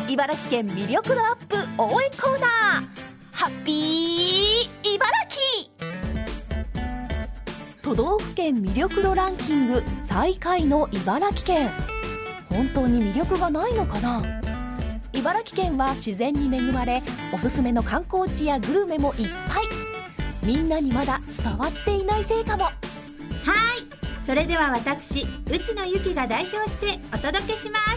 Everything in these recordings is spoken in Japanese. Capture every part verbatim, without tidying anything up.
茨城県魅力度アップ応援コーナー、ハッピー茨城。都道府県魅力度ランキング最下位の茨城県、本当に魅力がないのかな。茨城県は自然に恵まれ、おすすめの観光地やグルメもいっぱい。みんなにまだ伝わっていないせいかも。 はい、それでは私内野由紀が代表してお届けします。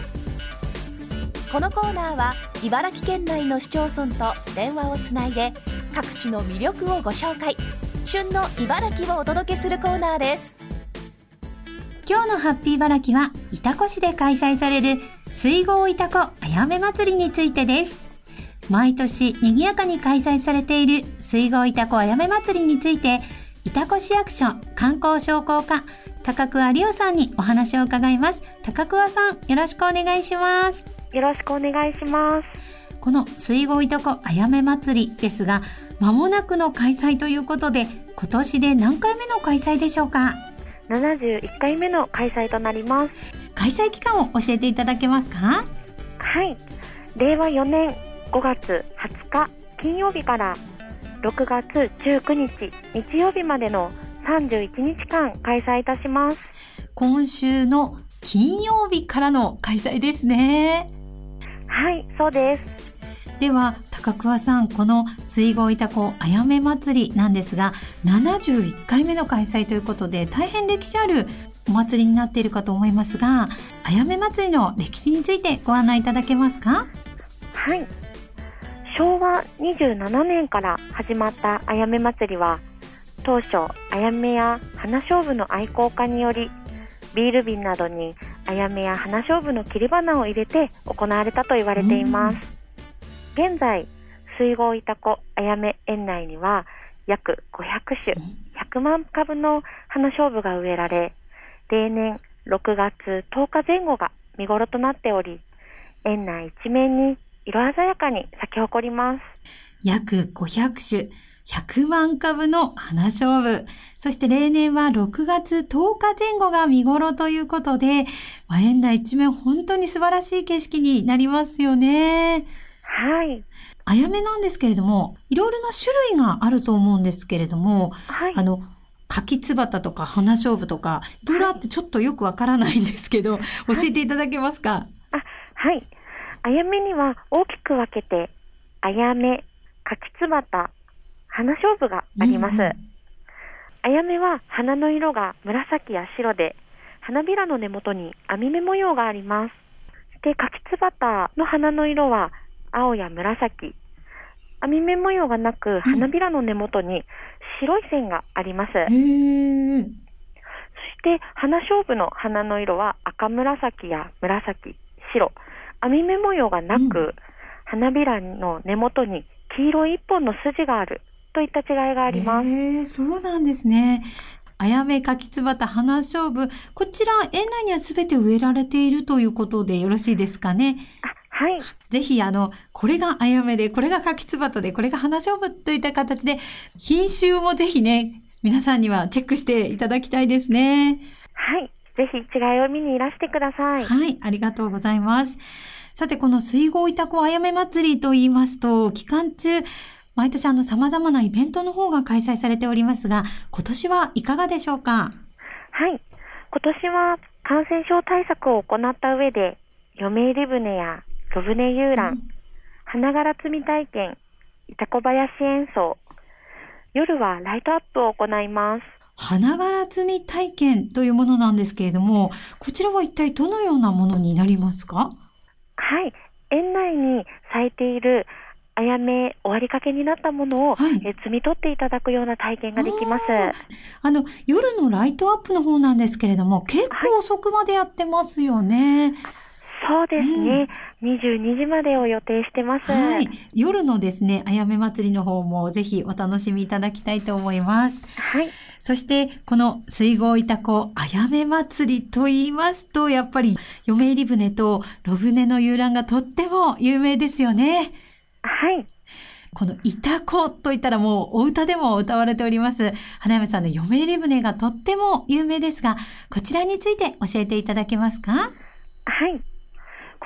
このコーナーは茨城県内の市町村と電話をつないで各地の魅力をご紹介、旬の茨城をお届けするコーナーです。 今日のハッピー茨城は潮来市で開催される水郷潮来あやめ祭りについてです。毎年賑やかに開催されている水郷潮来あやめ祭りについて、潮来市役所観光商工課高桑理央さんにお話を伺います。高桑さん、よろしくお願いします。 よろしくお願いします。 この水郷潮来あやめ祭りですが、間もなくの開催ということで、今年で何回目の開催でしょうか？ ななじゅういっかいめの開催となります。 開催期間を教えていただけますか？ はい、れいわよねんごがつはつか金曜日からろくがつじゅうくにち日曜日までのさんじゅういちにちかん開催いたします。 今週の金曜日からの開催ですね。 はい、そうです。 では高桑さん、この水郷潮来あやめ祭りなんですが、ななじゅういっかいめの開催ということで、大変歴史あるお祭りになっているかと思いますが、あやめ祭りの歴史についてご案内いただけますか？ はい、しょうわにじゅうななねんから始まったあやめ祭りは、当初あやめや花菖蒲の愛好家により、ビール瓶などにあやめや花菖蒲の切り花を入れて行われたと言われています。現在水郷潮来あやめ園内には約ごひゃくしゅ、ひゃくまんかぶの花菖蒲が植えられ、例年ろくがつとおかぜん後が見頃となっており、園内一面に色鮮やかに咲き誇ります。 約ごひゃくしゅ、ひゃくまんかぶの花菖蒲、そして例年はろくがつとおかぜん後が見頃ということで、まあ、園内一面本当に素晴らしい景色になりますよね。 はい。 あやめなんですけれども、いろいろな種類があると思うんですけれども、 はい、 あの柿つばたとか花菖蒲とかいろいろあってちょっとよくわからないんですけど、はい、教えていただけますか？ あ、はい。あやめには大きく分けて、あやめ、柿つばた、花菖蒲があります。うんうん、あやめは花の色が紫や白で、花びらの根元に網目模様があります。で、柿つばたの花の色は青や紫、網目模様がなく花びらの根元に白い線があります。 へー。 そして花菖蒲の花の色は赤紫や紫、白、網目模様がなく、うん、花びらの根元に黄色い一本の筋があるといった違いがあります。 へー、そうなんですね。あやめ、柿つばた、花菖蒲、こちら園内にはすべて植えられているということでよろしいですかね？ あ、はい。 ぜひ、あの、これがあやめで、これが柿つばたで、これが花菖蒲といった形で、品種もぜひね、皆さんにはチェックしていただきたいですね。 はい。ぜひ違いを見にいらしてください。 はい。ありがとうございます。さて、この水郷潮来あやめ祭りと言いますと、期間中、毎年あの様々なイベントの方が開催されておりますが、今年はいかがでしょうか？ はい。今年は感染症対策を行った上で、嫁入り船や戸船遊覧、うん、花柄摘み体験、潮来林演奏、夜はライトアップを行います。 花柄摘み体験というものなんですけれども、こちらは一体どのようなものになりますか？ はい。園内に咲いているあやめ終わりかけになったものを、はい、え摘み取っていただくような体験ができます。あ, あの夜のライトアップの方なんですけれども、結構遅くまでやってますよね。はい、 そうですね、うん、にじゅうにじまでを予定してます。 はい、夜のですねあやめ祭りの方もぜひお楽しみいただきたいと思います。 はい。 そしてこの水郷潮来あやめ祭りと言いますと、やっぱり嫁入り船と炉船の遊覧がとっても有名ですよね。 はい。 この潮来といったらもうお歌でも歌われております花嫁さんの嫁入り船がとっても有名ですが、こちらについて教えていただけますか？ はい。今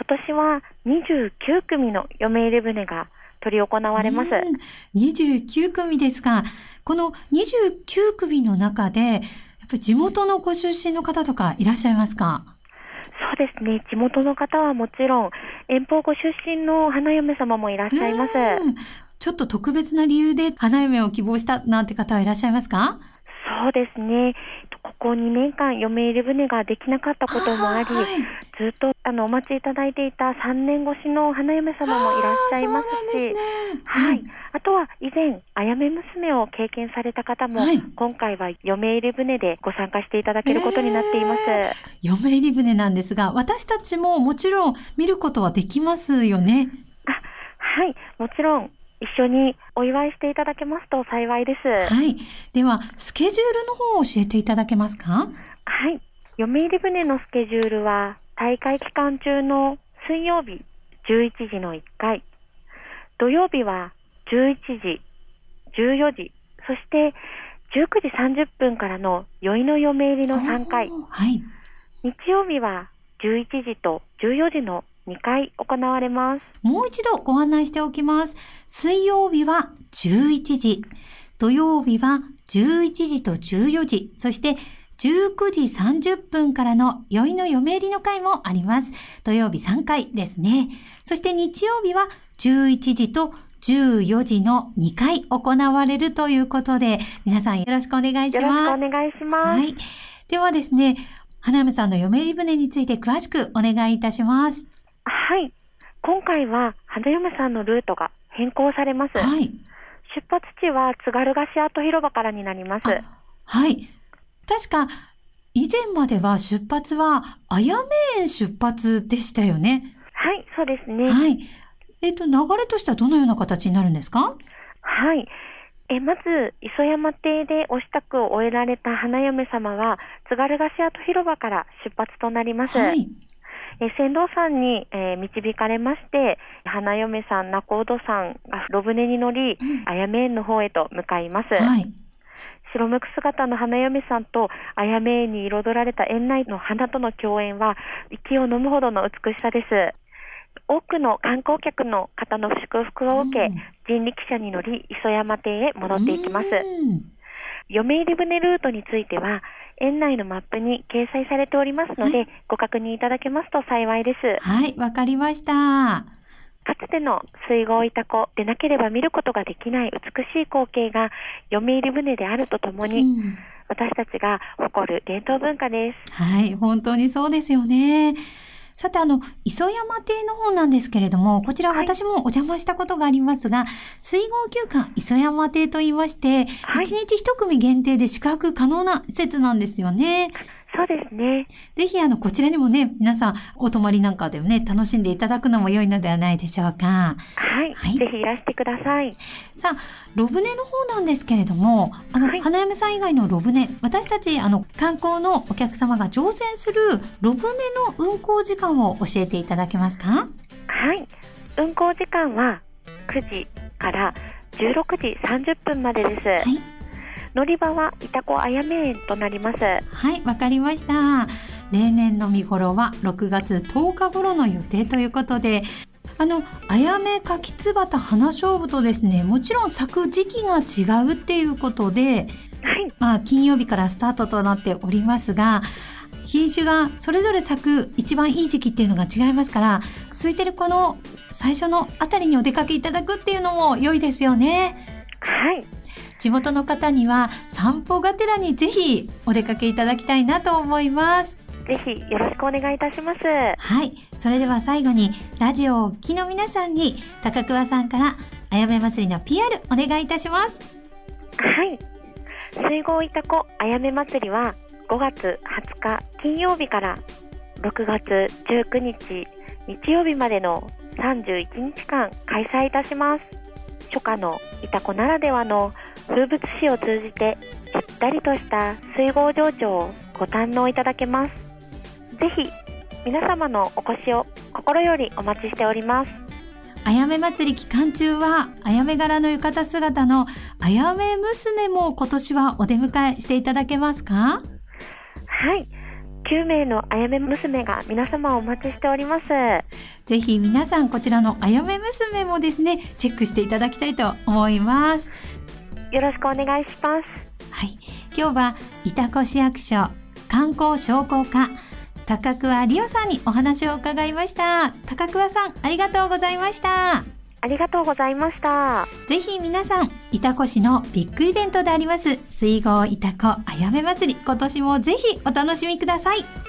今年はにじゅうきゅうくみの嫁入り船が執り行われます。 にじゅうきゅうくみですか。このにじゅうきゅうくみの中で、やっぱり地元のご出身の方とかいらっしゃいますか？ そうですね。地元の方はもちろん、遠方ご出身の花嫁様もいらっしゃいます。 ちょっと特別な理由で花嫁を希望したなんて方はいらっしゃいますか？ そうですね。ここにねんかん嫁入り船ができなかったこともあり、はい、ずっとあのお待ちいただいていたさんねん越しの花嫁様もいらっしゃいますし、 ね、 はい、あとは以前あやめ娘を経験された方も、はい、今回は嫁入り船でご参加していただけることになっています。えー、 嫁入り船なんですが、私たちももちろん見ることはできますよね。 あ、はい、もちろん一緒にお祝いしていただけますと幸いです。 はい。では、スケジュールの方を教えていただけますか？ はい。嫁入り船のスケジュールは、大会期間中の水曜日じゅういちじのいっかい、土曜日はじゅういちじ、じゅうよじ、そしてじゅうくじさんじゅっぷんからの宵の嫁入りのさんかい、 はい、 日曜日はじゅういちじとじゅうよじのにかい行われます。 もう一度ご案内しておきます。水曜日はじゅういちじ、土曜日はじゅういちじとじゅうよじ、そしてじゅうくじさんじゅっぷんからの宵の嫁入りの会もあります。土曜日さんかいですね。そして日曜日はじゅういちじとじゅうよじのにかい行われるということで、皆さんよろしくお願いします。 よろしくお願いします。 はい。ではですね、花嫁さんの嫁入り船について詳しくお願いいたします。 はい。今回は花嫁さんのルートが変更されます。 はい。 出発地は津軽河岸跡広場からになります。 はい。確か、以前までは出発は、あやめ園出発でしたよね。 はい、そうですね。 はい。えっと、流れとしてはどのような形になるんですか？ はい。え、まず、磯山邸でお支度を終えられた花嫁様は、津軽河岸跡広場から出発となります。はい。え船頭さんに、えー、導かれまして、花嫁さん、仲人さんが炉船に乗り、うん、あやめ園の方へと向かいます。はい。白むく姿の花嫁さんとあやめ園に彩られた園内の花との共演は息を飲むほどの美しさです。多くの観光客の方の祝福を受け、うん、人力車に乗り磯山邸へ戻っていきます。嫁入り船ルートについては園内のマップに掲載されておりますので、はい、ご確認いただけますと幸いです。 はい、わかりました。 かつての水郷潮来でなければ見ることができない美しい光景が嫁入り船であるとともに、うん、私たちが誇る伝統文化です。 はい、本当にそうですよね。さて、あの、磯山邸の方なんですけれども、こちら私もお邪魔したことがありますが、はい、水郷旧館磯山邸と言いまして、はい、いちにちひとくみ限定で宿泊可能な施設なんですよね。 そうですね。 ぜひ、あの、こちらにもね、皆さん、お泊まりなんかでね、楽しんでいただくのも良いのではないでしょうか。 はい。はい、ぜひいらしてください。 さあ、炉船の方なんですけれども、あの、はい、花嫁さん以外の炉船、私たち、あの、観光のお客様が乗船する炉船の運航時間を教えていただけますか？ はい。運航時間はくじからじゅうろくじさんじゅっぷんまでです。はい。乗り場は潮来あやめ園となります。 はい、わかりました。例年の見頃はろくがつとおか頃の予定ということで、あの、あやめかきつばた花しょうぶとですね、もちろん咲く時期が違うっていうことで、はい、まあ、金曜日からスタートとなっておりますが、品種がそれぞれ咲く一番いい時期っていうのが違いますから、空いてるこの最初のあたりにお出かけいただくっていうのも良いですよね。 はい。 地元の方には散歩がてらにぜひお出かけいただきたいなと思います。 ぜひよろしくお願いいたします。 はい。それでは最後にラジオをお聞きの皆さんに高桑さんからあやめ祭りの ピーアール お願いいたします。 はい。水郷潮来あやめ祭りはごがつはつか金曜日からろくがつじゅうくにち日曜日までのさんじゅういちにちかん開催いたします。初夏の潮来ならではの風物詩を通じてゆったりとした水郷情緒をご堪能いただけます。ぜひ皆様のお越しを心よりお待ちしております。 あやめ祭り期間中はあやめ柄の浴衣姿のあやめ娘も今年はお出迎えしていただけますか？ はい。 きゅうめいのあやめ娘が皆様をお待ちしております。 ぜひ皆さんこちらのあやめ娘もですねチェックしていただきたいと思います。 よろしくお願いします。 はい、今日は潮来市役所観光商工課高桑理央さんにお話を伺いました。高桑さんありがとうございました。 ありがとうございました。 ぜひ皆さん潮来市のビッグイベントであります水郷潮来あやめ祭り、今年もぜひお楽しみください。